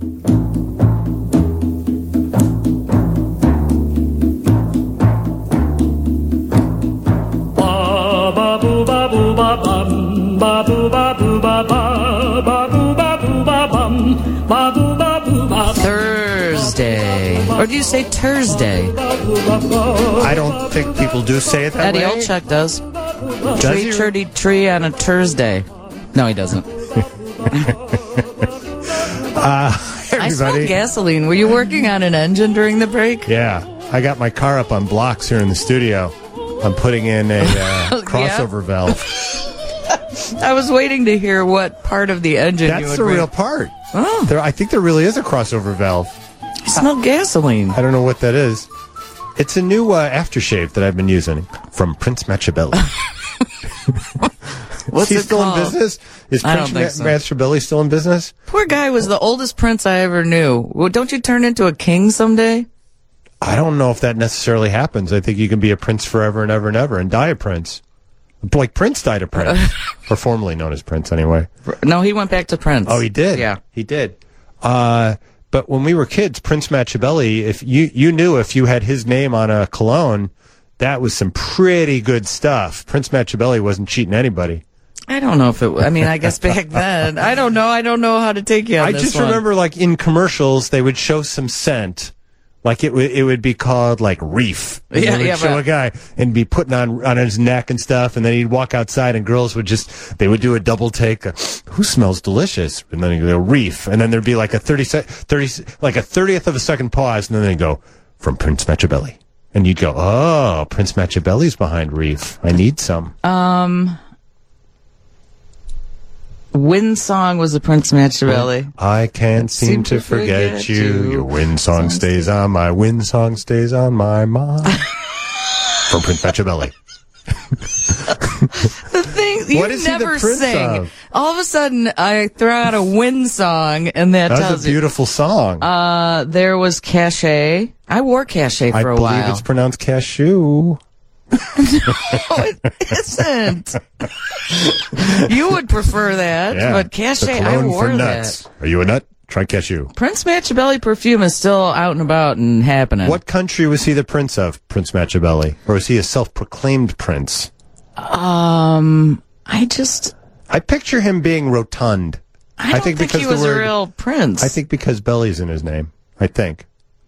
Thursday. Or do you say Thursday? I don't think people do say it that Eddie way. Olczyk does. Does he? Tree tree on a Thursday. No, he doesn't. I smelled gasoline. Were you working on an engine during the break? Yeah. I got my car up on blocks here in the studio. I'm putting in a crossover valve. I was waiting to hear what part of the engine you would That's the real part. Oh. I think there really is a crossover valve. I smell gasoline. I don't know what that is. It's a new aftershave that I've been using from Prince Machiavelli. What's he it still called? in business? Is I Prince don't think so. Machiavelli still in business? Poor guy was the oldest prince I ever knew. Well, don't you turn into a king someday? I don't know if that necessarily happens. I think you can be a prince forever and ever and ever and die a prince. Like Prince died a prince. Or formerly known as Prince, anyway. No, he went back to Prince. Oh, he did? Yeah. He did. But when we were kids, Prince Machiavelli, if you knew if you had his name on a cologne, that was some pretty good stuff. Prince Machiavelli wasn't cheating anybody. I don't know if it. I mean, I guess back then. I don't know. I don't know how to take you on I this just one. remember, like, in commercials, they would show some scent. Like, it would be called, like, Reef. And they would show a guy and be putting on his neck and stuff, and then he'd walk outside, and girls would they would do a double take. Who smells delicious? And then he'd go, Reef. And then there'd be, like, a 30th of a second pause, and then they'd go, from Prince Machiavelli. And you'd go, oh, Prince Machiavelli's behind Reef. I need some. Wind Song was a Prince Machiavelli. I can't seem to forget you. Your wind song stays on my wind song stays on my mind. From Prince Machiavelli. The thing you What is he the never prince sing. of? All of a sudden, I throw out a Wind Song, and that That's tells a beautiful song. you. There was Cachet. I wore Cachet for a while. I believe it's pronounced cashew. No, it isn't. You would prefer that, Yeah, but Cachet, the I cologne wore for nuts. that. Are you a nut? Try cashew. Prince Machiavelli perfume is still out and about and happening. What country was he the prince of, Prince Machiavelli? Or was he a self-proclaimed prince? I picture him being rotund. I don't think he was a real prince. I think because Belly's in his name. I think.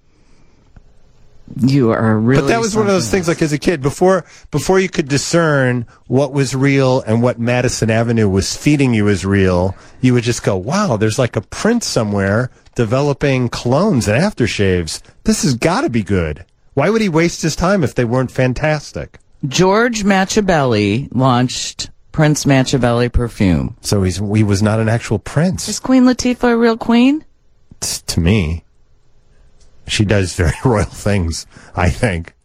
You are really. But that was one of those things, like as a kid, before you could discern what was real and what Madison Avenue was feeding you as real, you would just go, wow, there's like a prince somewhere developing colognes and aftershaves. This has got to be good. Why would he waste his time if they weren't fantastic? George Machiavelli launched Prince Machiavelli perfume. So he was not an actual prince. Is Queen Latifah a real queen? To me. She does very royal things, I think.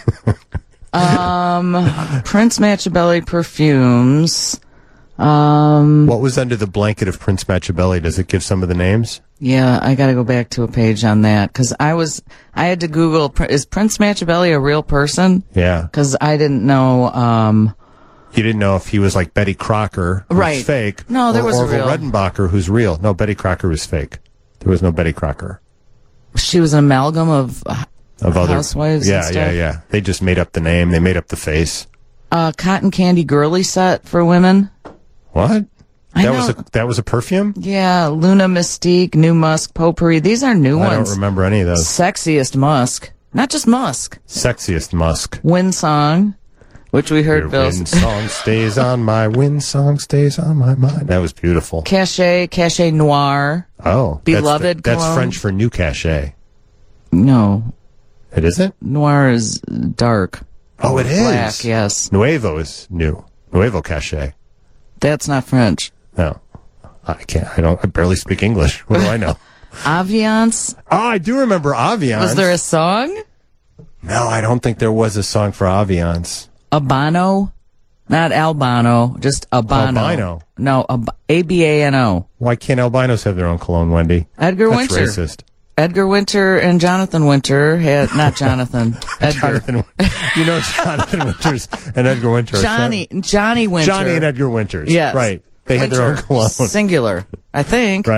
Prince Machiavelli perfumes. What was under the blanket of Prince Machiavelli? Does it give some of the names? Yeah, I got to go back to a page on that because I had to Google, is Prince Machiavelli a real person? Yeah. Because I didn't know. You didn't know if he was like Betty Crocker, who's right. fake. No, there was or a real. Redenbacher, who's real. No, Betty Crocker was fake. There was no Betty Crocker. She was an amalgam of other housewives. Yeah, and stuff. yeah. They just made up the name. They made up the face. Cotton candy girly set for women. What? I That was a perfume? Yeah, Luna Mystique, New Musk, Potpourri. These are new ones. I don't remember any of those. Sexiest Musk. Not just Musk. Sexiest Musk. Wind Song, which we heard Your Bill. wind song stays on my wind song stays on my mind. That was beautiful. Cachet Noir. Oh. Beloved That's cologne? French for new cachet. No. It isn't? Noir is dark. Oh, it is? Black, yes. Nuevo is new. Nuevo cachet. That's not French. No. I barely speak English. What do I know? Aviance. Oh, I do remember Aviance. Was there a song? No, I don't think there was a song for Aviance. Abano? Not Albano, just Abano. Albino? No, Abano. Why can't albinos have their own cologne, Wendy? Edgar That's Winter. racist. Edgar Winter and Jonathan Winter had, not Jonathan, Edgar. Jonathan Winters and Edgar Winter. Johnny Winter. Johnny and Edgar Winters. Yes. Right. They had their own cologne. Singular, I think. Right.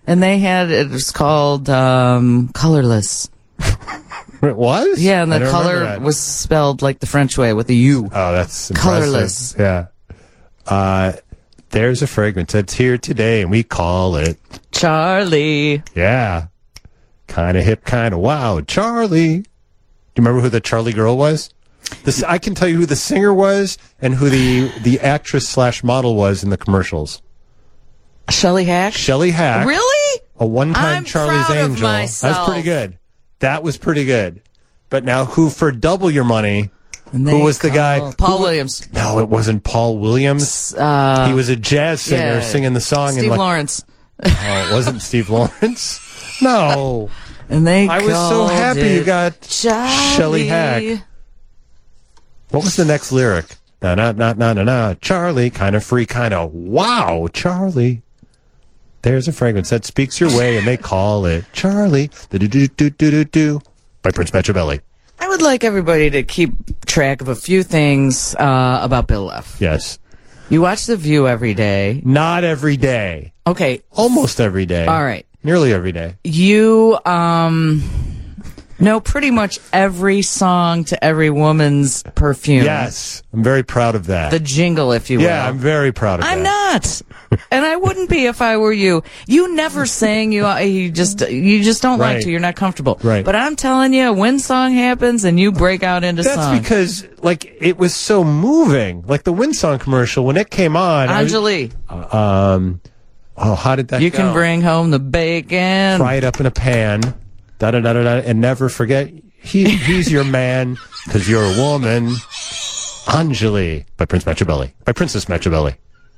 And it was called Colorless. It was? Yeah, and the color was spelled like the French way with a U. Oh, that's Colorless. Impressive. Yeah. There's a fragrance that's here today, and we call it Charlie. Yeah. Kind of hip, kind of wild. Charlie. Do you remember who the Charlie girl was? I can tell you who the singer was and who the actress / model was in the commercials. Shelley Hack? Shelley Hack. Really? A one-time Charlie's proud Angel. Of myself. That's pretty good. That was pretty good. But now who for double your money? Who was the guy? Paul Williams. No, it wasn't Paul Williams. He was a jazz singer singing the song. Steve Lawrence. Oh, it wasn't Steve Lawrence? No. And I was so happy you got Shelley Hack. What was the next lyric? Na, Charlie, kind of free, kind of wow, Charlie. There's a fragrance that speaks your way, and they call it Charlie. Do by Prince Machiavelli. I would like everybody to keep track of a few things about Bill Leff. Yes. You watch The View every day. Not every day. Okay. Almost every day. All right. Nearly every day. You know pretty much every song to every woman's perfume. Yes. I'm very proud of that. The jingle, if you will. Yeah, I'm very proud of that. I'm not. And I wouldn't be if I were you. You never sang. You just don't like to. You're not comfortable. Right. But I'm telling you, when song happens and you break out into song. That's because, it was so moving. Like the Windsong commercial, when it came on. Anjali. How did that go? You can bring home the bacon. Fry it up in a pan. Da-da-da-da-da. And never forget, he's your man because you're a woman. Anjali by Prince Machiavelli. By Princess Machiavelli.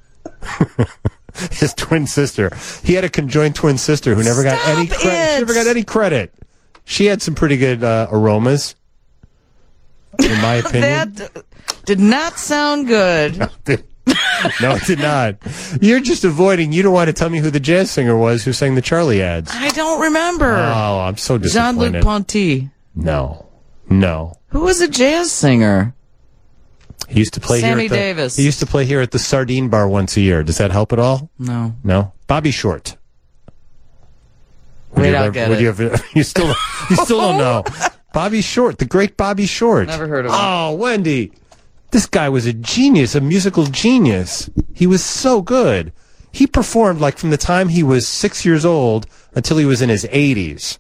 His twin sister. He had a conjoined twin sister who never got any credit. She never got any credit. She had some pretty good aromas, in my opinion. That did not sound good. No, it did not. You're just avoiding. You don't want to tell me who the jazz singer was who sang the Charlie ads. I don't remember. Oh, I'm so disappointed. Jean-Luc Ponty. No. Who was a jazz singer? He used to play Sammy Davis. He used to play here at the Sardine Bar once a year. Does that help at all? No. No? Bobby Short. Wait, I'll get it. You still don't know. Bobby Short, the great Bobby Short. Never heard of him. Oh, Wendy. This guy was a genius, a musical genius. He was so good. He performed from the time he was 6 years old until he was in his 80s.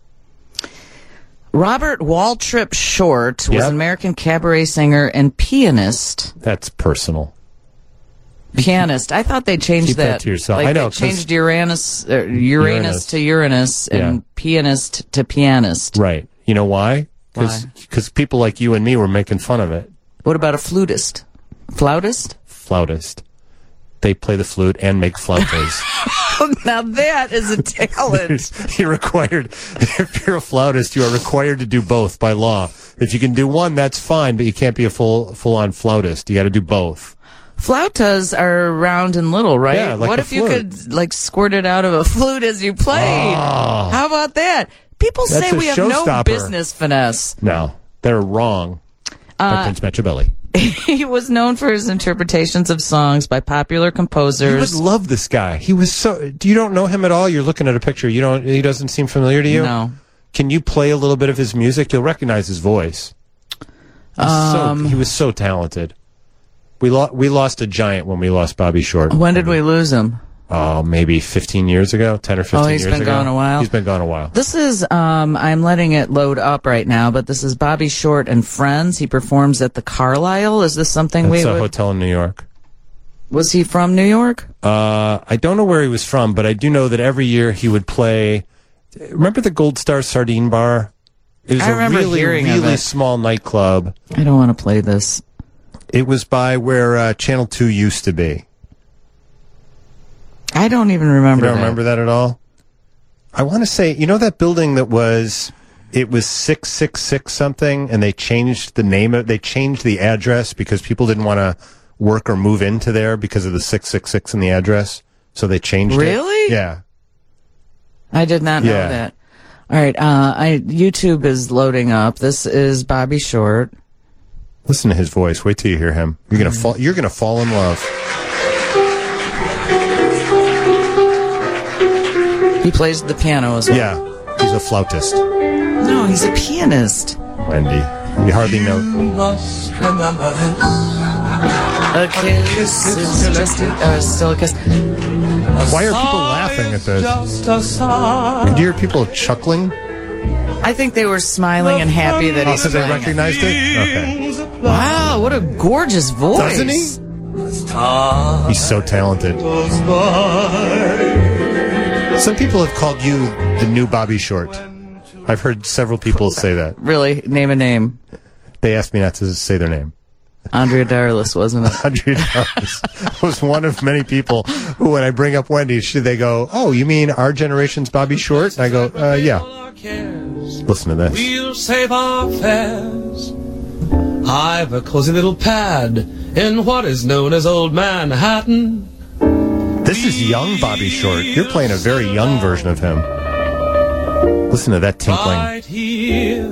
Robert Waltrip Short was an American cabaret singer and pianist. That's personal. Pianist. I thought they changed Keep that to yourself. I know. They changed Uranus to Uranus and pianist to pianist. Right. You know why? Because people like you and me were making fun of it. What about a flutist? Flautist? Flautist. They play the flute and make flautas. Now that is a talent. You're required, if you're a flautist, you are required to do both by law. If you can do one, that's fine, but you can't be a full-on flautist. You got to do both. Flautas are round and little, right? Yeah, like what if you could squirt it out of a flute as you played? Oh, how about that? People say we have no business finesse. No, they're wrong. By Prince Machiavelli. He was known for his interpretations of songs by popular composers. You would love this guy. He was so. You don't know him at all. You're looking at a picture. You don't. He doesn't seem familiar to you. No. Can you play a little bit of his music? You'll recognize his voice. He was so talented. We lost a giant when we lost Bobby Short. When did we lose him? Oh, maybe 15 years ago, 10 or 15 years ago. He's been gone a while? He's been gone a while. This is, I'm letting it load up right now, but this is Bobby Short and Friends. He performs at the Carlisle. Is this something That's a hotel in New York. Was he from New York? I don't know where he was from, but I do know that every year he would play. Remember the Gold Star Sardine Bar? It was a really small nightclub. I don't want to play this. It was by where Channel 2 used to be. I don't even remember. You don't remember that at all? I want to say, you know that building it was 666 something, and they changed the name they changed the address because people didn't want to work or move into there because of the 666 in the address. So they changed it. Really? Yeah. I did not know that. All right, YouTube is loading up. This is Bobby Short. Listen to his voice. Wait till you hear him. You're gonna fall in love. He plays the piano as well. Yeah, he's a flautist. No, he's a pianist. Wendy, you hardly know. You must remember this. A kiss is just still a kiss. Why are people laughing at this? Just a sigh. Do you hear people chuckling? I think they were smiling and happy that he's Because they playing it. recognized it? Okay. Wow, what a gorgeous voice. Doesn't he? He's so talented. Some people have called you the new Bobby Short. I've heard several people say that. Really? Name a name. They asked me not to say their name. Andrea Darlis, wasn't it? Andrea Darlis was one of many people who, when I bring up Wendy, they go, "Oh, you mean our generation's Bobby Short?" And I go, "Yeah." Listen to this. We'll save our fares. I've a cozy little pad in what is known as Old Manhattan. This is young Bobby Short. You're playing a very young version of him. Listen to that tinkling. Right here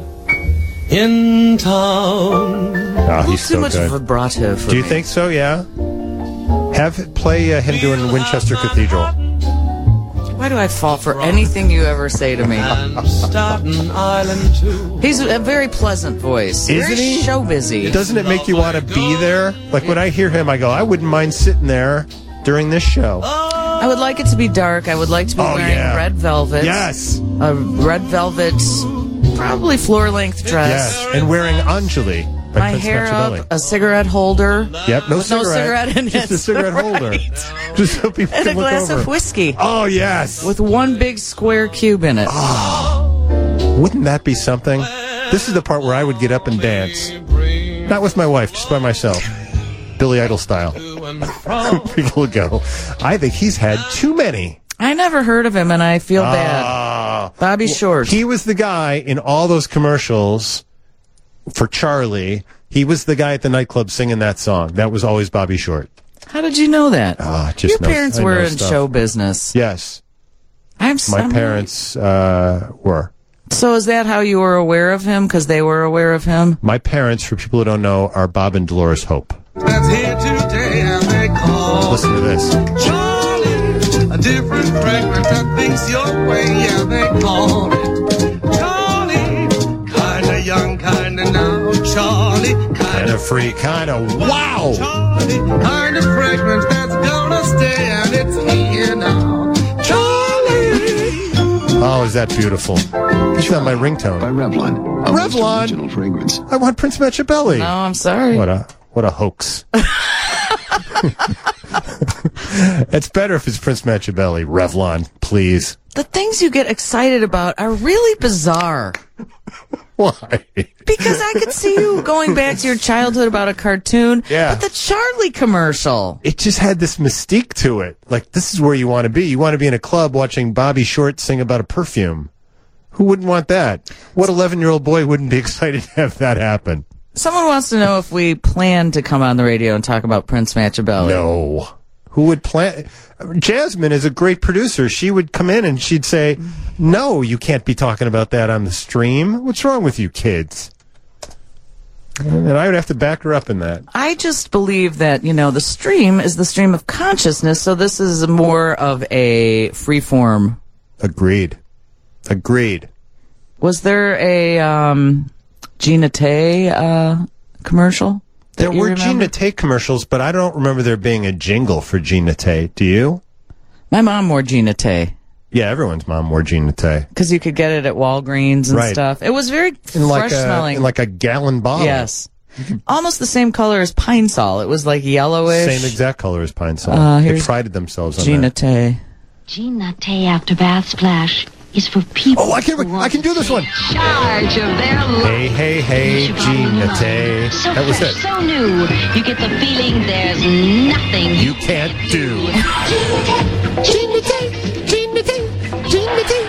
in town. Oh, he's Too so much good. vibrato for Do you me. think so? Yeah. Have it play him doing Winchester Cathedral. Why do I fall for anything you ever say to me? And Staten Island too. He's a very pleasant voice. Isn't very he? show busy. Doesn't it make you want to be there? Like when I hear him, I go, I wouldn't mind sitting there during this show. I would like it to be dark. I would like to be wearing red velvet. Yes. A red velvet, probably floor-length dress. Yes. And wearing Anjali. by My Prince hair Machiavelli. up, a cigarette holder. Yep, no with no cigarette in Just it. a cigarette holder. Right. Just so people And can a look glass over. of whiskey. Oh, yes. With one big square cube in it. Wouldn't that be something? This is the part where I would get up and dance. Not with my wife, just by myself. Billy Idol style. People go, I think he's had too many. I never heard of him, and I feel bad. Bobby Short. He was the guy in all those commercials for Charlie. He was the guy at the nightclub singing that song. That was always Bobby Short. How did you know that? Just Your parents I were know in stuff. show business. Yes. My parents were. So is that how you were aware of him? Because they were aware of him? My parents, for people who don't know, are Bob and Dolores Hope. That's here today and they call Listen to this. Charlie, a different fragrance that thinks your way, yeah, they call it Charlie, kinda young, kinda now, Charlie, Kinda free, kinda wow! Charlie, kinda fragrance that's gonna stay and it's here now, Charlie. Oh, is that beautiful? It's not my ringtone. By Revlon. A most Revlon? original fragrance. I want Prince Machiavelli. No, I'm sorry. What a hoax. It's better if it's Prince Machiavelli. Revlon, please. The things you get excited about are really bizarre. Why? Because I could see you going back to your childhood about a cartoon. Yeah. But the Charlie commercial. It just had this mystique to it. Like, this is where you want to be. You want to be in a club watching Bobby Short sing about a perfume. Who wouldn't want that? What 11-year-old boy wouldn't be excited to have that happen? Someone wants to know if we plan to come on the radio and talk about Prince Machiavelli. No. Who would plan? Jasmine is a great producer. She would come in and she'd say, no, you can't be talking about that on the stream. What's wrong with you kids? And I would have to back her up in that. I just believe that, the stream is the stream of consciousness, so this is more of a free form. Agreed. Was there a Gina Tay commercial? There were Gina Tay commercials, but I don't remember there being a jingle for Gina Tay. Do you? My mom wore Gina Tay. Yeah, everyone's mom wore Gina Tay. Because you could get it at Walgreens and stuff. It was very fresh smelling. In like a gallon bottle. Yes. Almost the same color as Pine Sol. It was like yellowish. Same exact color as Pine Sol. They prided themselves on Gina that. Tay. Gina Tay After Bath Splash is for people. Oh, I can do this one. Charge of their life. Hey, Gina Tay. So That was fresh, it. so new. You get the feeling there's nothing You can't do. Gina Tay, Gina Tay, Gina Tay.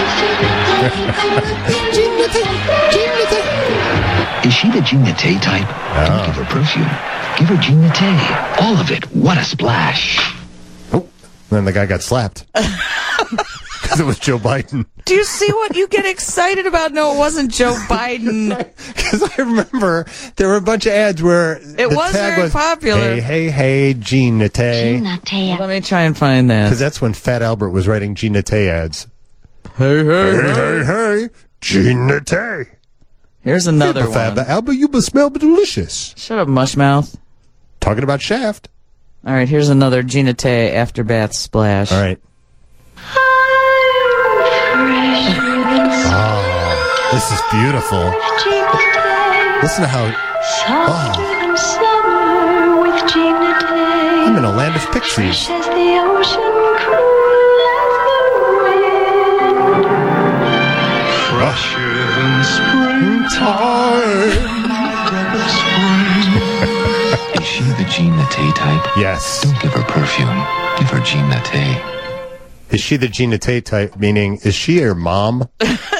Gina Tay, Gina Tay. Is she the Gina Tay type? Don't give her perfume. Give her Gina Tay. All of it. What a splash. Oh, then the guy got slapped. Because it was Joe Biden. Do you see what you get excited about? No, it wasn't Joe Biden. Because I remember there were a bunch of ads where it was very popular. Hey, Jean Naté. Let me try and find that. Because that's when Fat Albert was writing Jean Naté ads. Hey, Jean Naté. Here's another one. Fat Albert, you must smell delicious. Shut up, mushmouth. Talking about Shaft. All right, here's another Jean Naté after bath splash. All right. Oh, this is beautiful. Listen to how... I'm in a land of pixies. Fresher than springtime. Is she the Jean Naté type? Yes. Don't give her perfume. Give her Jean Naté. Is she the Jean Naté type, meaning, is she your mom?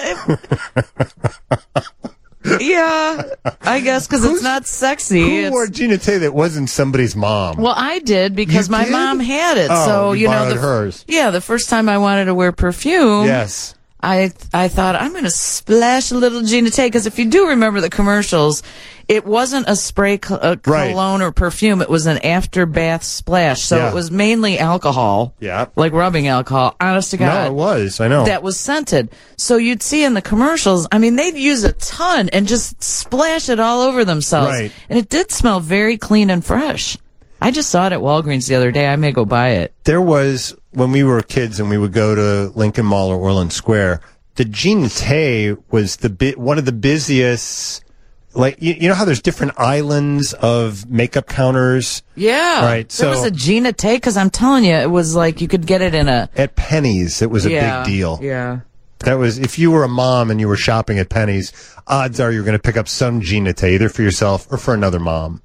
Yeah, I guess, because it's not sexy. Who wore Jean Naté that wasn't somebody's mom? Well, I did, because my mom had it. Oh, so, you know, hers. Yeah, the first time I wanted to wear perfume. Yes. I thought, I'm going to splash a little Jean Naté, because if you do remember the commercials, it wasn't a spray cologne or perfume. It was an after bath splash. So it was mainly alcohol. Yeah. Like rubbing alcohol. Honest to God. No, it was. I know. That was scented. So you'd see in the commercials, I mean, they'd use a ton and just splash it all over themselves. Right. And it did smell very clean and fresh. I just saw it at Walgreens the other day. I may go buy it. There was, when we were kids and we would go to Lincoln Mall or Orland Square, the Jean Naté was one of the busiest. Like, you know how there's different islands of makeup counters? Yeah. Right. There was a Jean Naté, because I'm telling you, it was like you could get it in at Penny's, it was a big deal. Yeah. That was, if you were a mom and you were shopping at Penny's, odds are you're going to pick up some Jean Naté, either for yourself or for another mom.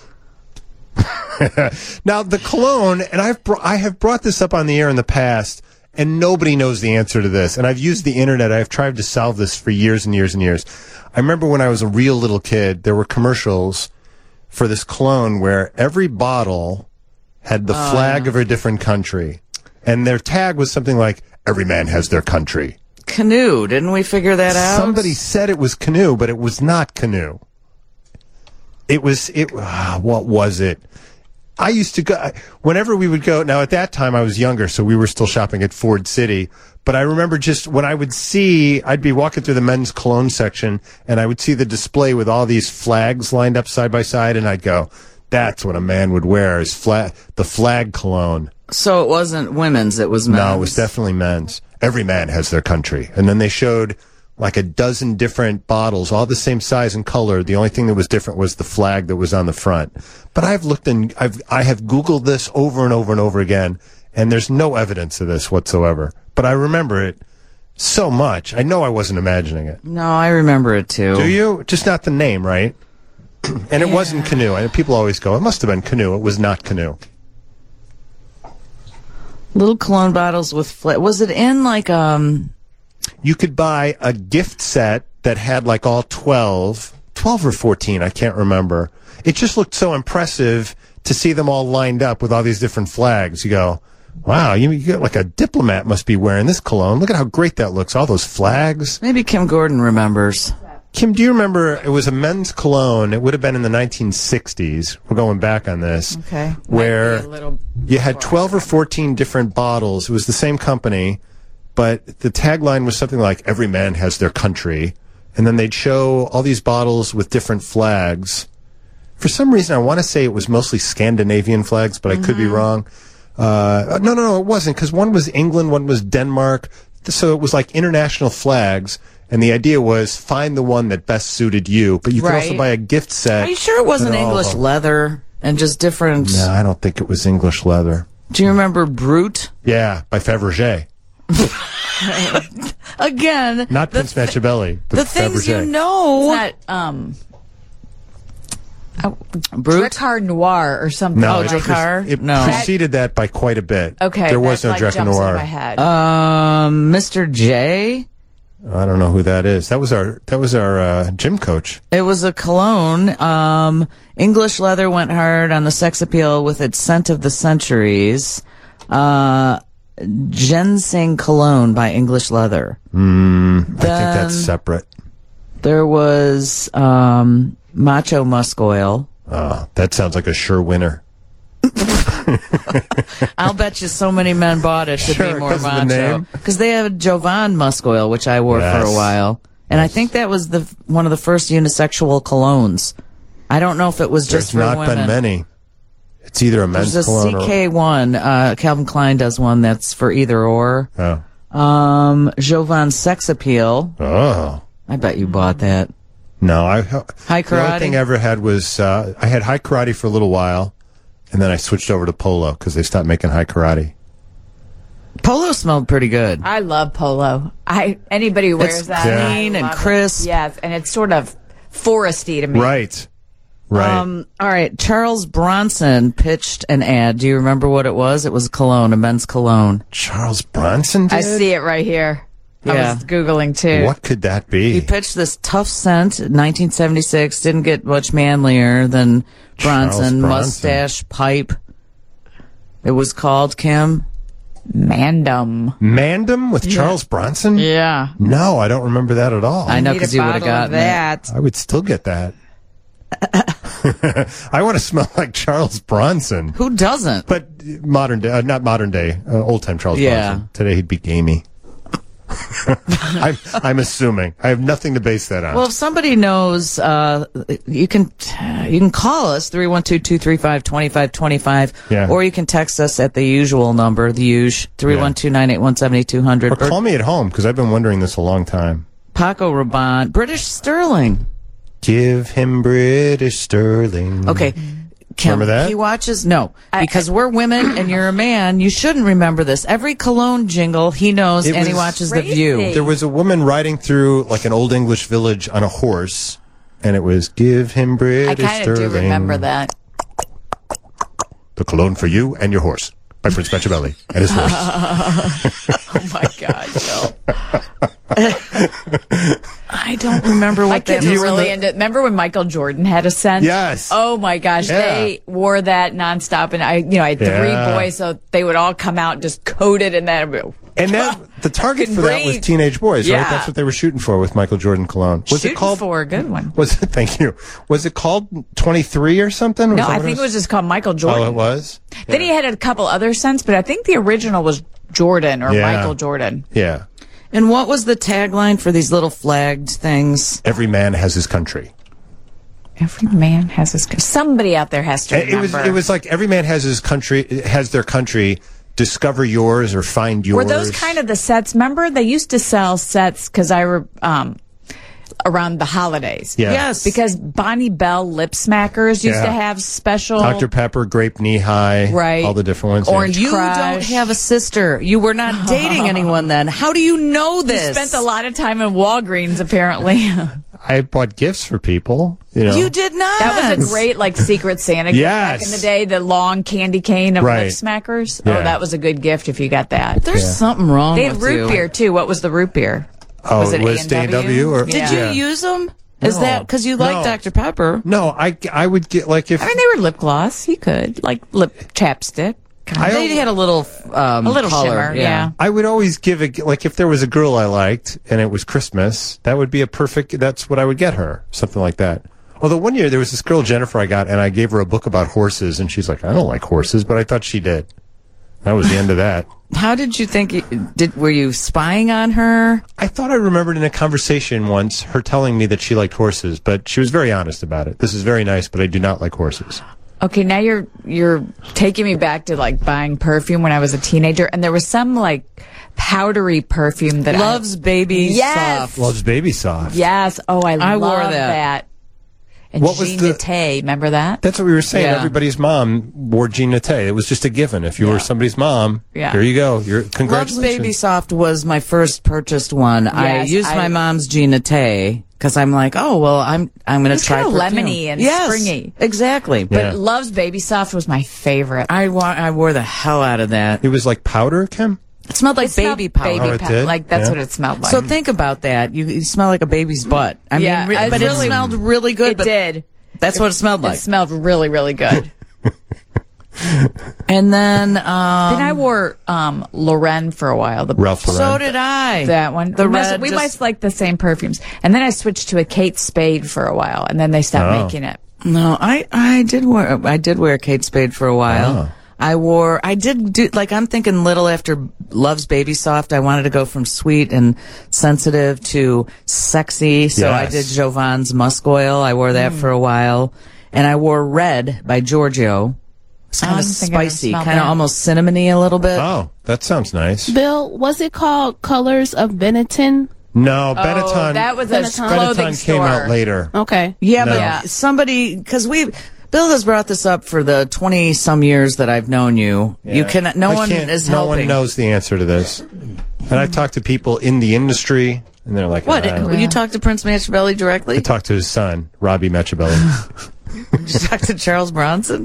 Now, the cologne, and I have brought this up on the air in the past, and nobody knows the answer to this. And I've used the internet. I've tried to solve this for years and years and years. I remember when I was a real little kid, there were commercials for this cologne where every bottle had the flag of a different country. And their tag was something like, every man has their country. Canoe. Didn't we figure that out? Somebody said it was Canoe, but it was not Canoe. What was it? I used to go, whenever we would go, now at that time I was younger, so we were still shopping at Ford City, but I remember just when I would see, I'd be walking through the men's cologne section, and I would see the display with all these flags lined up side by side, and I'd go, that's what a man would wear, is the flag cologne. So it wasn't women's, it was men's? No, it was definitely men's. Every man has their country. And then they showed like a dozen different bottles, all the same size and color. The only thing that was different was the flag that was on the front. But I have Googled this over and over and over again, and there's no evidence of this whatsoever. But I remember it so much. I know I wasn't imagining it. No, I remember it too. Do you? Just not the name, right? And it wasn't Canoe. And people always go, it must have been Canoe. It was not Canoe. Little cologne bottles with was it in like You could buy a gift set that had like all 12 or 14, I can't remember. It just looked so impressive to see them all lined up with all these different flags. You go, wow, you get like a diplomat must be wearing this cologne. Look at how great that looks, all those flags. Maybe Kim Gordon remembers. Kim, do you remember, it was a men's cologne, it would have been in the 1960s, we're going back on this, okay, where you had 12 or 14 different bottles. It was the same company, but the tagline was something like, every man has their country, and then they'd show all these bottles with different flags. For some reason, I want to say it was mostly Scandinavian flags, but I could be wrong. No, it wasn't, because one was England, one was Denmark, so it was like international flags. And the idea was find the one that best suited you, but you could also buy a gift set. Are you sure it wasn't English leather and just different? No, I don't think it was English leather. Do you remember Brute? Yeah, by Fabergé. Again, not Prince Machiavelli. The things you know. It's not Brute? Dricard Noir or something. No, Dricard? It preceded that by quite a bit. Okay, there was no Dricard Noir. Mr. J. I don't know who that is. That was our gym coach. It was a cologne. English leather went hard on the sex appeal with its scent of the centuries. Ginseng Cologne by English Leather. I think that's separate. There was Macho Musk Oil. That sounds like a sure winner. I'll bet you so many men bought it to be more macho. Because they have Jovan Musk Oil, which I wore for a while. And I think that was one of the first unisexual colognes. I don't know if it was just for women. There's not been many. It's either a men's cologne or... There's a CK1. Calvin Klein does one that's for either or. Jovan Sex Appeal. Oh. I bet you bought that. No. High Karate? The only thing I ever had was... I had High Karate for a little while, and then I switched over to Polo because they stopped making High Karate. Polo smelled pretty good. I love Polo. Anybody who wears that. It's clean and crisp. Yes, and it's sort of foresty to me. Right. All right. Charles Bronson pitched an ad. Do you remember what it was? It was a cologne, a men's cologne. Charles Bronson did? I see it right here. Yeah. I was Googling, too. What could that be? He pitched this tough scent in 1976. Didn't get much manlier than Bronson. Mustache pipe. It was called, Kim? Mandem. Mandem with Charles Bronson? Yeah. No, I don't remember that at all. I know, because you would have gotten that. I would still get that. I want to smell like Charles Bronson. Who doesn't? But modern day, not modern day, old time Charles Bronson. Today he'd be gamey. I'm assuming. I have nothing to base that on. Well, if somebody knows, you can call us 312-235-2525, or you can text us at the usual number, the usual 312-981-7200. Or call me at home because I've been wondering this a long time. Paco Rabanne, British Sterling. Give him British Sterling. Okay. Kim, remember that? He watches, because we're women and you're a man, you shouldn't remember this. Every cologne jingle he knows, and he watches The View. There was a woman riding through like an old English village on a horse, and it was give him British Sterling. I kind of do remember that. The cologne for you and your horse by Prince Machiavelli and his horse. Oh my God, Bill. I don't remember what that was. Really into. Remember when Michael Jordan had a scent? Yes. Oh my gosh, they wore that nonstop, and I had 3 boys, so they would all come out just coated in that. And that the target for that was teenage boys, right? That's what they were shooting for with Michael Jordan cologne. Was it called for a good one? Thank you. Was it called 23 or something? No, I think it was just called Michael Jordan. Oh, it was. Then he had a couple other scents, but I think the original was Jordan or Michael Jordan. Yeah. And what was the tagline for these little flagged things? Every man has his country. Every man has his country. Somebody out there has to remember. It was like every man has his country, has their country. Discover yours or find yours. Were those kind of the sets? Remember, they used to sell sets because around the holidays. Yeah. Yes. Because Bonnie Bell lip smackers used to have special. Dr. Pepper, Grape Knee High. Right. All the different ones. Orange You Crush. don't have a sister. You were not dating anyone then. How do you know this? You spent a lot of time in Walgreens, apparently. I bought gifts for people. You did not. That was a great, Secret Santa gift back in the day. The long candy cane of lip smackers. Yeah. Oh, that was a good gift if you got that. There's something wrong with you. They had root beer, too. What was the root beer? Oh, was it A&W? Did you use them? Is that because you like Dr. Pepper? No, I would get if. I mean, they were lip gloss. You could lip chapstick. They had a little color, shimmer. Yeah. I would always give if there was a girl I liked and it was Christmas, that would be a perfect. That's what I would get her, something like that. Although one year there was this girl Jennifer I got, and I gave her a book about horses, and she's like, I don't like horses, but I thought she did. That was the end of that. How did you think? Were you spying on her? I thought I remembered in a conversation once her telling me that she liked horses, but she was very honest about it. This is very nice, but I do not like horses. Okay, now you're taking me back to buying perfume when I was a teenager, and there was some powdery perfume that Love's Baby Soft. Love's Baby Soft. Yes. Oh, I wore love that. And what was Jean Naté, remember that? That's what we were saying. Yeah. Everybody's mom wore Jean Naté. It was just a given. If you were somebody's mom, here you go. Congratulations. Love's Baby Soft was my first purchased one. Yes, I used my mom's Jean Naté because I'm like, oh well, I'm going to try perfume. Lemony and springy. Exactly. But Love's Baby Soft was my favorite. I wore the hell out of that. It was like powder, Kim? It smelled like baby powder. That's what it smelled like. So think about that. You smell like a baby's butt. I mean, but it smelled really good. It did. That's what it smelled like. It smelled really, really good. And then I wore Lauren for a while. Ralph Lauren. So did I. That one. The we must like the same perfumes. And then I switched to a Kate Spade for a while, and then they stopped making it. No, I did wear Kate Spade for a while. I did do, like, I'm thinking little after Love's Baby Soft. I wanted to go from sweet and sensitive to sexy. So I did Jovan's Musk Oil. I wore that for a while. And I wore Red by Giorgio. It's kind of spicy, kind of almost cinnamony a little bit. Oh, that sounds nice. Bill, was it called Colors of Benetton? No, Benetton. That was a clothing Benetton store. came out later. Okay. Yeah, No. but somebody, because Bill has brought this up for the 20 some years that I've known you. Yeah. You can, no one is No helping. one knows the answer to this. And I've talked to people in the industry, and they're like, What? Will you talk to Prince Machiavelli directly? I talked to his son, Robbie Machiavelli. Did you talk to Charles Bronson?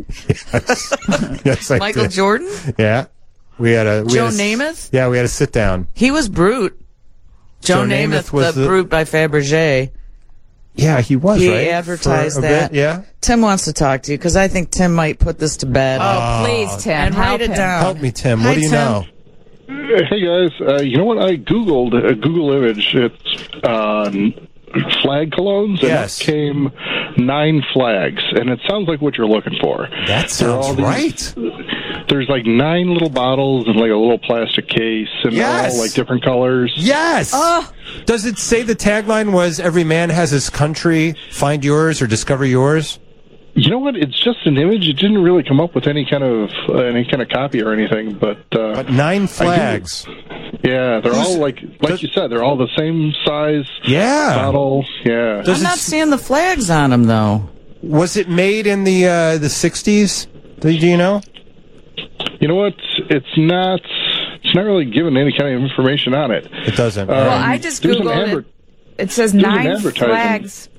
Yes, I Michael did. Jordan? Yeah. Joe Namath? Yeah, we had a sit down. He was Brute. Joe Namath was the Brute by Fabergé. Yeah, he was, He right? advertised For a that. bit, yeah. Tim wants to talk to you because I think Tim might put this to bed. Oh, please, Tim. And write it down. Help me, Tim. Hi, What do you Tim. know? Hey guys, you know what? I googled a Google image. It's flag colognes, and Yes. it came 9 flags, and it sounds like what you're looking for. That sounds right. There's like 9 little bottles in like a little plastic case, and they're all like different colors. Yes. Does it say the tagline was "Every man has his country, find yours or discover yours"? You know what? It's just an image. It didn't really come up with any kind of copy or anything, but 9 flags. Yeah, they're all like you said, they're all the same size. Yeah. Bottle. Yeah. I'm not seeing the flags on them, though. Was it made in the 60s? Do you know? You know what? It's not really given any kind of information on it. It doesn't. Well, I just there's an Googled it. It says there's an 9 advertising. flags.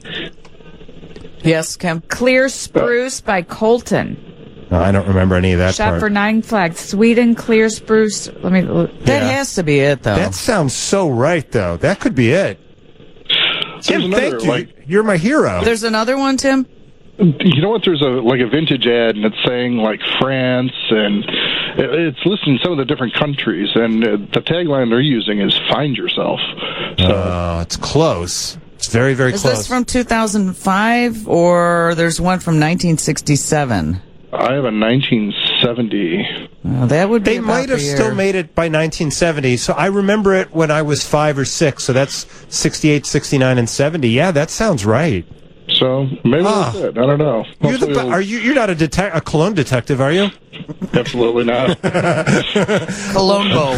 Yes, Kim. Clear Spruce by Colton. No, I don't remember any of that Shop part. for 9 flags. Sweden Clear Spruce. Let me look. That has to be it, though. That sounds so right, though. That could be it. Tim, another, thank you. You're my hero. There's another one, Tim? You know what? There's a vintage ad, and it's saying like France, and it's listing some of the different countries, and the tagline they're using is "Find yourself." So it's close. It's very, very Is close. this from 2005, or there's one from 1967? I have a 1970. That would be They about might have the year. still made it by 1970, so I remember it when I was 5 or 6, so that's 68, 69, and 70. Yeah, that sounds right. So maybe that's it. I don't know. You're you're not a cologne detective, are you? Absolutely not. Colombo.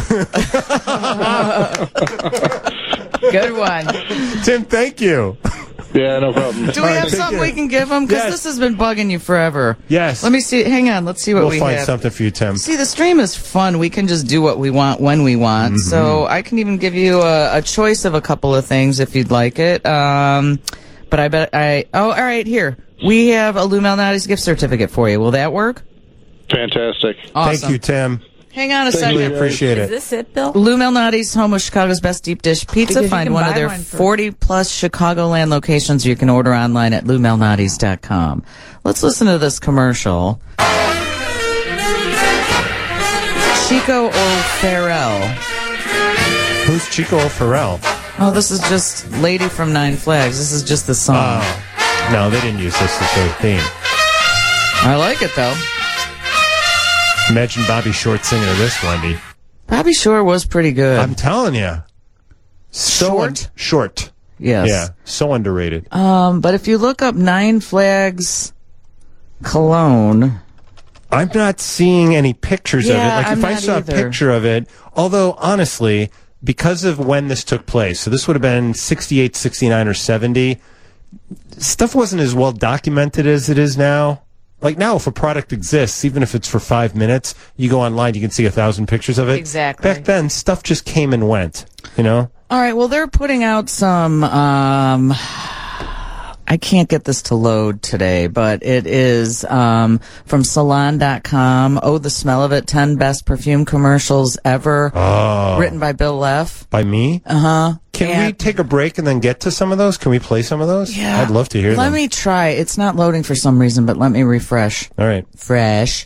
Good one. Tim, thank you. Yeah, no problem. Do we have something we can give them? Because this has been bugging you forever. Yes. Let me see. Hang on. Let's see what We'll we find have. something for you, Tim. See, the stream is fun. We can just do what we want when we want. So I can even give you a choice of a couple of things if you'd like it. But all right, here. We have a Lou Malnati's gift certificate for you. Will that work? Fantastic. Awesome. Thank you, Tim. Hang on a Thank second. you. Appreciate Is it. this it, Bill? Lou Malnati's, home of Chicago's best deep dish pizza. Because you Find can one of buy their one for- 40-plus Chicagoland locations. You can order online at loumalnatis.com. Let's listen to this commercial. Chico O'Farrell. Who's Chico O'Farrell? Oh, this is just Lady from Nine Flags. This is just the song. No, they didn't use this as their theme. I like it, though. Imagine Bobby Short singing to this, Wendy. Bobby Shore was pretty good. I'm telling you. Short. Yes. Yeah, so underrated. But if you look up Nine Flags cologne... I'm not seeing any pictures of it. Yeah, Like, I'm if I not saw either. a picture of it, although, honestly, because of when this took place, so this would have been 68, 69, or 70, stuff wasn't as well documented as it is now. Like now, if a product exists, even if it's for 5 minutes, you go online, you can see 1,000 pictures of it. Exactly. Back then, stuff just came and went, you know? All right, well, they're putting out some... I can't get this to load today, but it is from Salon.com. Oh, the smell of it. 10 best perfume commercials ever. Oh. Written by Bill Leff. By me? Uh-huh. Can we take a break and then get to some of those? Can we play some of those? Yeah. I'd love to hear them. Let me try. It's not loading for some reason, but let me refresh. All right. Fresh.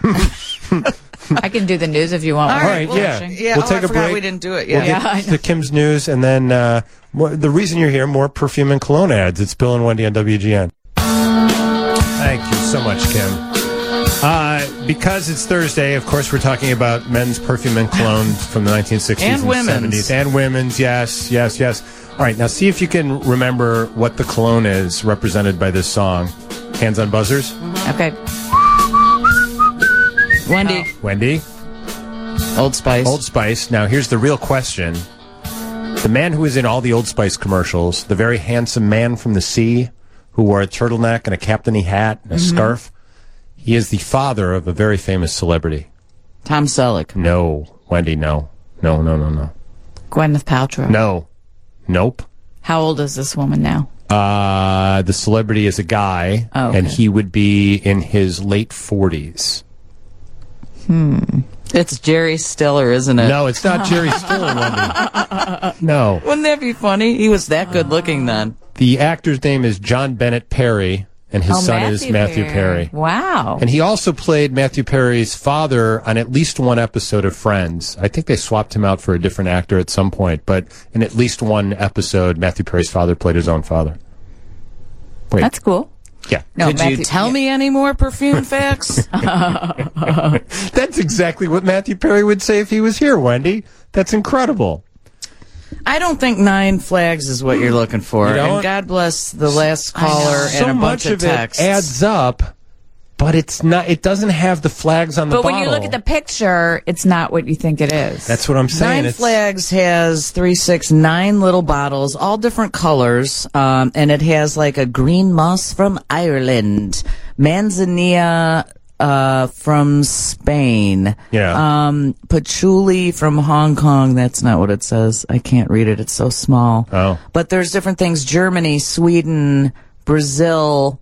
I can do the news if you want. All right, yeah. We'll take a break. We didn't do it We'll yet. get to Kim's news, and then the reason you're here, more perfume and cologne ads. It's Bill and Wendy on WGN. Thank you so much, Kim. Because it's Thursday, of course, we're talking about men's perfume and cologne from the 1960s and women's. 70s. And women's, yes. All right, now see if you can remember what the cologne is represented by this song. Hands on buzzers. Okay. Wendy. Old Spice. Old Spice. Now, here's the real question. The man who was in all the Old Spice commercials, the very handsome man from the sea who wore a turtleneck and a captainy hat and a scarf, he is the father of a very famous celebrity. Tom Selleck. No, Wendy, no. No. Gwyneth Paltrow. No. Nope. How old is this woman now? The celebrity is a guy, and he would be in his late 40s. It's Jerry Stiller, isn't it? No, it's not Jerry Stiller, Wendy. No. Wouldn't that be funny? He was that good looking then. The actor's name is John Bennett Perry, and his son is Matthew Perry. Wow. And he also played Matthew Perry's father on at least one episode of Friends. I think they swapped him out for a different actor at some point, but in at least one episode, Matthew Perry's father played his own father. Wait. That's cool. Yeah. No, Could you tell me any more perfume facts? That's exactly what Matthew Perry would say if he was here, Wendy. That's incredible. I don't think 9 flags is what you're looking for. And God bless the last caller and a bunch of texts. It adds up, but it's not. It doesn't have the flags on the bottle. But when you look at the picture, it's not what you think it is. That's what I'm saying. 9 Flags has 9 little bottles, all different colors, and it has like a green moss from Ireland, manzanilla from Spain, patchouli from Hong Kong. That's not what it says. I can't read it. It's so small. Oh, but there's different things: Germany, Sweden, Brazil.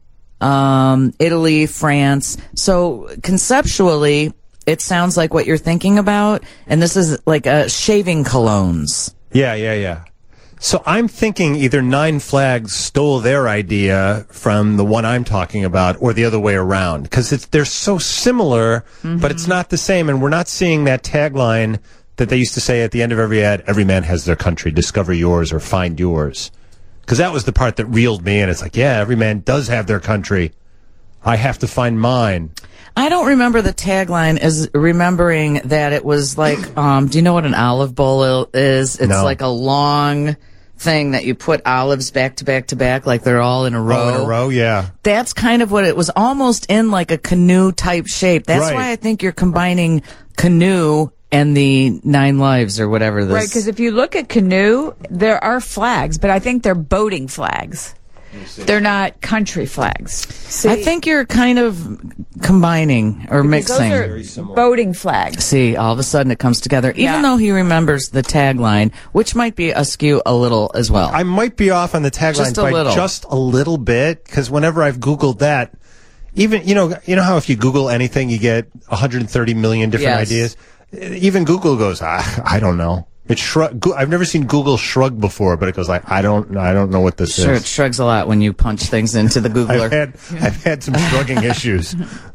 Italy, France. So conceptually, it sounds like what you're thinking about, and this is like shaving colognes. Yeah. So I'm thinking either 9 Flags stole their idea from the one I'm talking about, or the other way around, because they're so similar, but it's not the same, and we're not seeing that tagline that they used to say at the end of every ad: "Every man has their country. Discover yours or find yours." Because that was the part that reeled me in. It's like, yeah, every man does have their country. I have to find mine. I don't remember the tagline as remembering that it was like, do you know what an olive bowl is? It's like a long thing that you put olives back to back to back, like they're all in a row. Oh, in a row, yeah. That's kind of what it was, almost in like a canoe type shape. That's why I think you're combining canoe and the 9 lives or whatever this. Right, because if you look at canoe, there are flags, but I think they're boating flags. They're not country flags. See? I think you're kind of combining or mixing. Those are boating flags. See, all of a sudden it comes together, even though he remembers the tagline, which might be askew a little as well. I might be off on the tagline by just a little bit, because whenever I've Googled that, even, you know how if you Google anything, you get 130 million different ideas? Even Google goes, I don't know. I've never seen Google shrug before, but it goes like, I don't know what this is. Sure, it shrugs a lot when you punch things into the Googler. I've had some shrugging issues.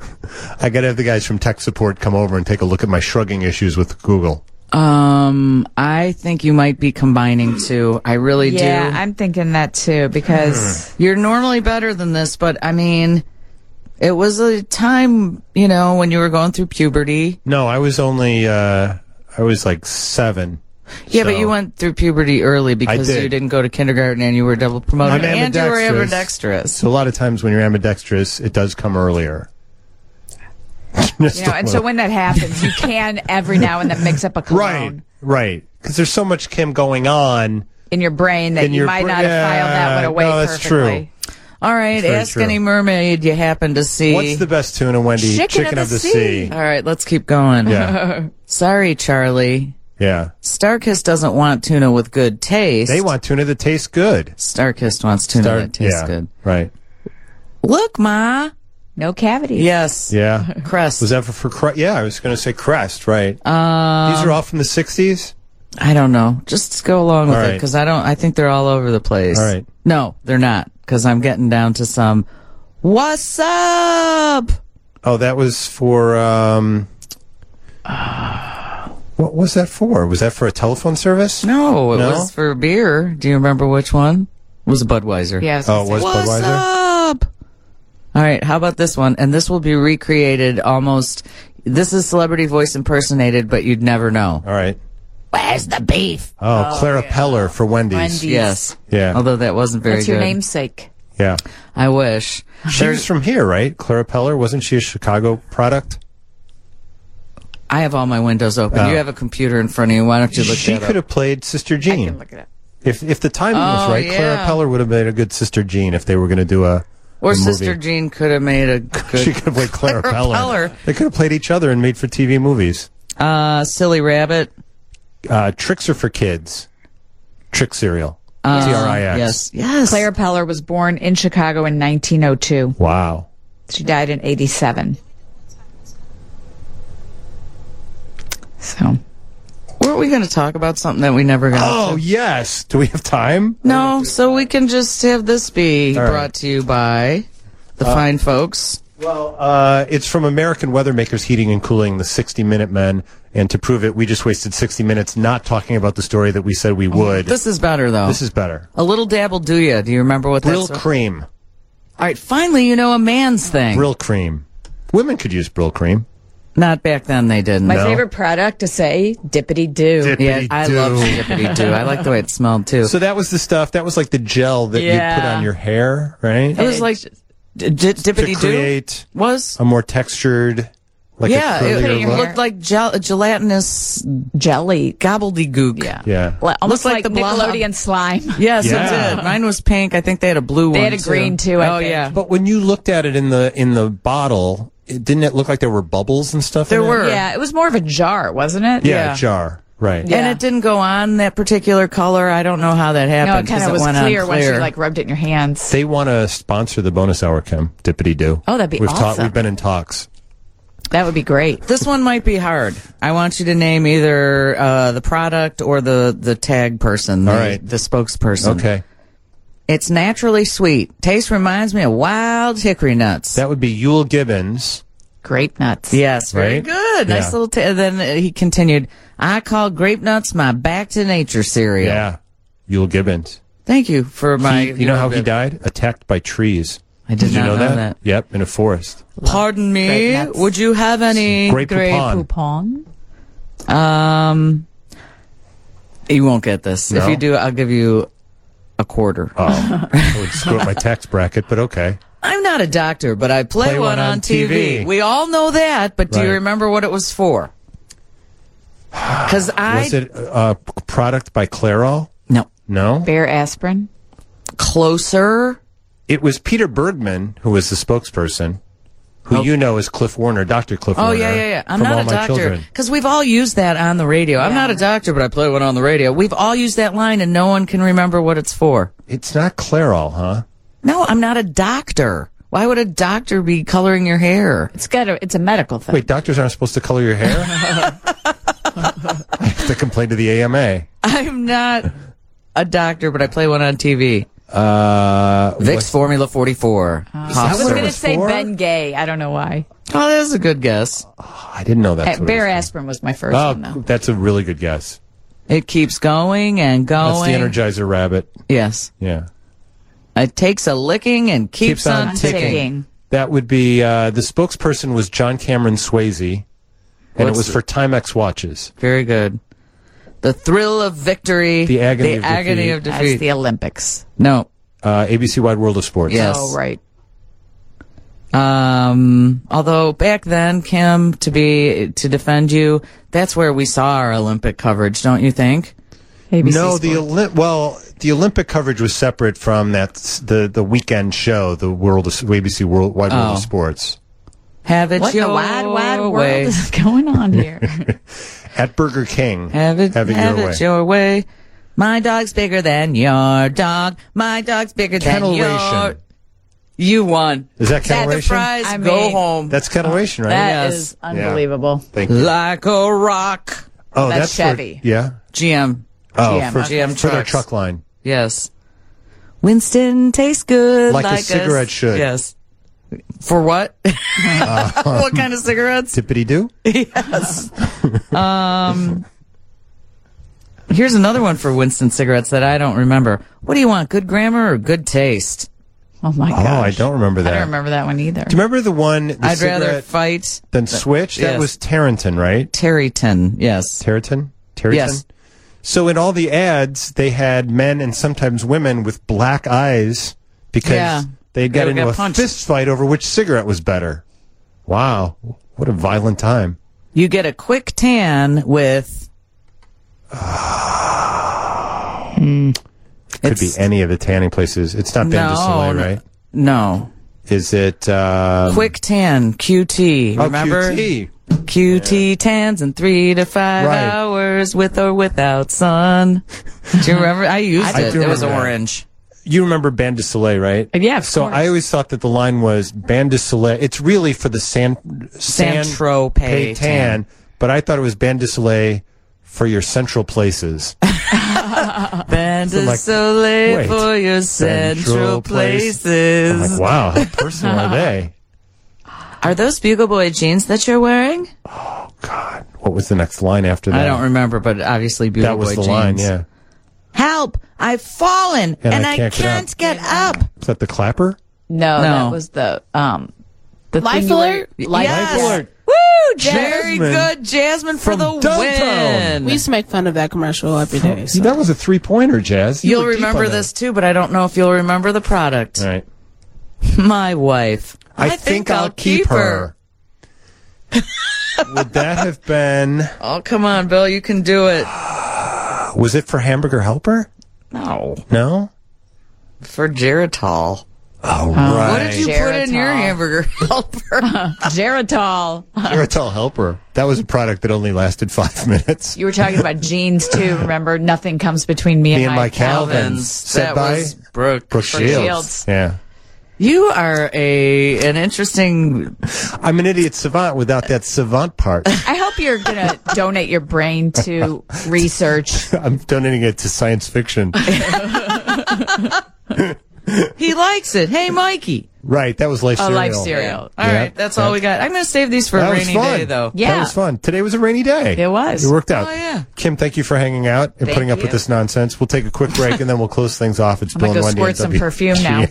I got to have the guys from tech support come over and take a look at my shrugging issues with Google. I think you might be combining two. I really do. Yeah, I'm thinking that too, because you're normally better than this, but I mean, it was a time, when you were going through puberty. No, I was only, I was like 7. Yeah, but you went through puberty early because you didn't go to kindergarten and you were double promoted and you were ambidextrous. So a lot of times when you're ambidextrous, it does come earlier. And so when that happens, you can every now and then mix up a cologne. Right. Because there's so much Kim going on in your brain that you might not have filed that one away perfectly. True. All right, ask any mermaid you happen to see. What's the best tuna, Wendy? Chicken of the sea. All right, let's keep going. Yeah. Sorry, Charlie. Yeah. Starkist doesn't want tuna with good taste. They want tuna that tastes good. Starkist wants tuna that tastes good. Right. Look, Ma. No cavities. Yes. Yeah. Crest. Was that for Crest? Yeah, I was going to say Crest, right. These are all from the 60s? I don't know. Just go along with it because I think they're all over the place. All right. No, they're not because I'm getting down to some. What's up? Oh, that was for. What was that for? Was that for a telephone service? No, it was for beer. Do you remember which one? It was a Budweiser. Yes. Oh, it was What's Budweiser? up? All right, how about this one? And this will be recreated almost. This is celebrity voice impersonated, but you'd never know. All right. Where's the beef? Oh, Clara Peller for Wendy's. Yes. Yeah. Although that wasn't very That's good. your namesake. Yeah. I wish. She was from here, right? Clara Peller. Wasn't she a Chicago product? I have all my windows open. Oh. You have a computer in front of you. Why don't you look She that up? could have played Sister Jean. I can look it up. If the timing was right, Clara Peller would have made a good Sister Jean if they were going to do a Or movie. Sister Jean could have made a good... She could have played Clara Peller. Peller. They could have played each other and made for TV movies. Silly Rabbit. Tricks are for kids. Trick cereal. Trix. Yes. Clara Peller was born in Chicago in 1902. Wow. She died in 87. So... Weren't we going to talk about something that we never got Oh, to? yes. Do we have time? No, so we can just have this be All right. brought to you by the fine folks. Well, it's from American Weather Makers Heating and Cooling, the 60-Minute Men. And to prove it, we just wasted 60 minutes not talking about the story that we said we would. This is better, though. This is better. A little dabble do ya. Do you remember what Brill that's? cream. All right, finally, you know a man's thing. Brill cream. Women could use Brill cream. Not back then, they didn't. My favorite product to say, Dippity-Doo. Yeah, I love Dippity-Doo. I like the way it smelled, too. So that was the stuff, that was like the gel that you put on your hair, right? It was like Dippity-Doo to create was a more textured, like a curlier it look. looked like gelatinous jelly. gobbledygook. Yeah. Almost Looked like the blob. Nickelodeon slime. Yes, Yeah. it did. Mine was pink. I think they had a blue one. They had a green, too, I Oh, think. yeah. But When you looked at it in the bottle, didn't it look like there were bubbles and stuff There in it? were. Yeah, it was more of a jar, wasn't it? Yeah, a jar. Right. Yeah. And it didn't go on that particular color. I don't know how that No, happened. it kind 'cause of was went on clear once you rubbed it in your hands. They want to sponsor the bonus hour, Kim. Dippity-Doo. Oh, that'd be awesome. We've been in talks. That would be great. This one might be hard. I want you to name either the product or the tag person, All right. the spokesperson. Okay. It's naturally sweet. Taste reminds me of wild hickory nuts. That would be Yule Gibbons. Grape nuts. Yes, very Right? good. Nice Yeah. little. Then he continued. I call grape nuts my back to nature cereal. Yeah. Yule Gibbons. Thank you for my. You know how he died? Attacked by trees. I did you not know know that? that. Yep, in a forest. Pardon me. Grape nuts. Would you have any Grape Poupon. Poupon. You won't get this. No? If you do, I'll give you a quarter. Oh, I would screw up my tax bracket, but okay. I'm not a doctor, but I play one on TV. We all know that, but do you Right. remember what it was for? Because Was it a product by Clairol? No. No? Bear aspirin. Closer. It was Peter Bergman who was the spokesperson, who you know is Cliff Warner, Dr. Cliff Warner. Oh, yeah. I'm from not All a My doctor. Children. Because we've all used that on the radio. I'm not a doctor, but I play one on the radio. We've all used that line, and no one can remember what it's for. It's not Clairol, huh? No, I'm not a doctor. Why would a doctor be coloring your hair? It's a medical thing. Wait, doctors aren't supposed to color your hair? I have to complain to the AMA. I'm not a doctor, but I play one on TV. Vicks What's- Formula 44. I was going to say before? Ben Gay. I don't know why. Oh, that's a good guess. I didn't know that. Bear aspirin was my first one, though. That's a really good guess. It keeps going and That's going. the Energizer Rabbit. Yes. Yeah. It takes a licking and keeps on ticking. That would be, the spokesperson was John Cameron Swayze, and it was for Timex watches. Very good. The thrill of victory. The agony of of That's defeat. the Olympics. No. ABC Wide World of Sports. Yes. Oh, right. Although back then, Kim, to defend you, that's where we saw our Olympic coverage, don't you think? ABC No, Sports. the Olympic coverage was separate from the weekend show, the ABC Wide World of Sports. Have it What in your the wide world way. is going on here? At Burger King. Have it your way. your way. My dog's bigger than your dog. My dog's bigger than Kennel your... Ration. You won. Is that Kennel That's the Ration? prize. Go home. That's Kennel Ration, right? That Yes. is unbelievable. Thank you. Like a rock. Oh, that's Chevy. Yeah. GM. Oh, GM, for GM their trucks. truck line. Yes. Winston tastes good. Like a cigarette should. Yes. For what? What kind of cigarettes? Tippity-doo? Yes. Here's another one for Winston cigarettes that I don't remember. What do you want, good grammar or good taste? Oh, my gosh. Oh, I don't remember that. I don't remember that one either. Do you remember the one, I'd rather fight than switch? That yes. was Tareyton, right? Tareyton, yes. Tareyton? Yes. So in all the ads, they had men and sometimes women with black eyes because they got into a fist fight over which cigarette was better. Wow. What a violent time. You get a quick tan with... Could be any of the tanning places. It's not Ben Soleil, right? No. Is it... Quick tan, QT. Remember? QT. QT tans in 3 to 5 hours with or without sun. Do you remember? I used it. It was orange. You remember Bain de Soleil, right? Yeah, of So course. I always thought that the line was Bain de Soleil. It's really for the Saint-Tropez tan, but I thought it was Bain de Soleil for your central places. Bain de Soleil for your central places. I'm like, wow, how personal are they? Are those Bugle Boy jeans that you're wearing? Oh, God. What was the next line after that? I don't remember, but obviously Bugle Boy jeans. That was the line, yeah. Help! I've fallen and I can't get up. Is that the clapper? No, that was the Life Alert? Life Alert. Woo! Jasmine Very good, Jasmine, for from the Downtown. win. We used to make fun of that commercial every day. So. That was a 3-pointer, Jazz. You'll remember this too, but I don't know if you'll remember the product. All right. My wife. I think I'll keep her. Would that have been... Oh, come on, Bill. You can do it. Was it for Hamburger Helper? No. No? For Geritol. Oh, right. What did you put in your hamburger helper? Geritol. Geritol Helper. That was a product that only lasted 5 minutes. You were talking about jeans, too. Remember, nothing comes between me and my Calvins. Said That by was Brooke Shields. Yeah. You are an interesting... I'm an idiot savant without that savant part. I hope you're going to donate your brain to research. I'm donating it to science fiction. He likes it. Hey, Mikey. Right, that was Life Cereal. Life Cereal. All right, that's all we got. I'm going to save these for a rainy day, though. Yeah. That was fun. Today was a rainy day. It was. It worked out. Oh, yeah. Kim, thank you for hanging out and putting up with this nonsense. We'll take a quick break, and then we'll close things off. It's Bill and Wendy. I'm going to go squirt some perfume now.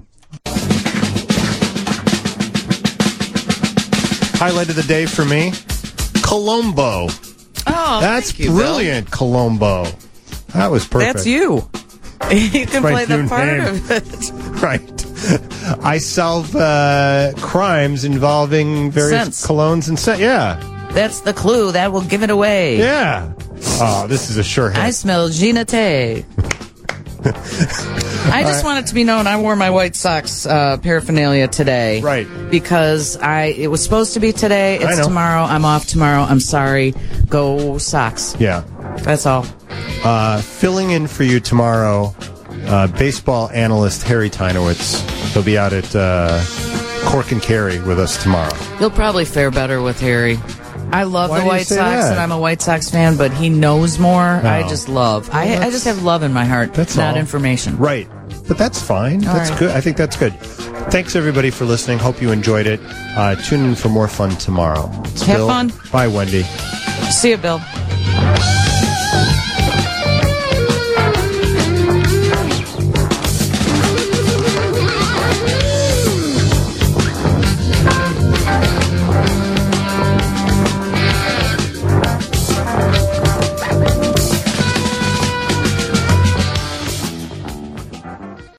Highlight of the day for me, Colombo. Oh, that's thank you, Brilliant, Bill. Colombo. That was perfect. That's you. You can My play the new part name. of it. Right. I solve crimes involving various colognes and scents. Yeah. That's the clue. That will give it away. Yeah. Oh, this is a sure hit. I smell Gina Tay. I just want it to be known I wore my White Sox paraphernalia today. Right. Because it was supposed to be today. It's tomorrow. I'm off tomorrow. I'm sorry. Go Sox. Yeah. That's all. Filling in for you tomorrow, baseball analyst Harry Tynowitz. He'll be out at Cork and Kerry with us tomorrow. You'll probably fare better with Harry. I love Why the do you White say Sox, that? and I'm a White Sox fan, but he knows more. I just love. Well, I just have love in my heart, that's not all. information. Right. But that's fine. That's right. good. I think that's good. Thanks, everybody, for listening. Hope you enjoyed it. Tune in for more fun tomorrow. It's Have Bill. fun. Bye, Wendy. See you, Bill.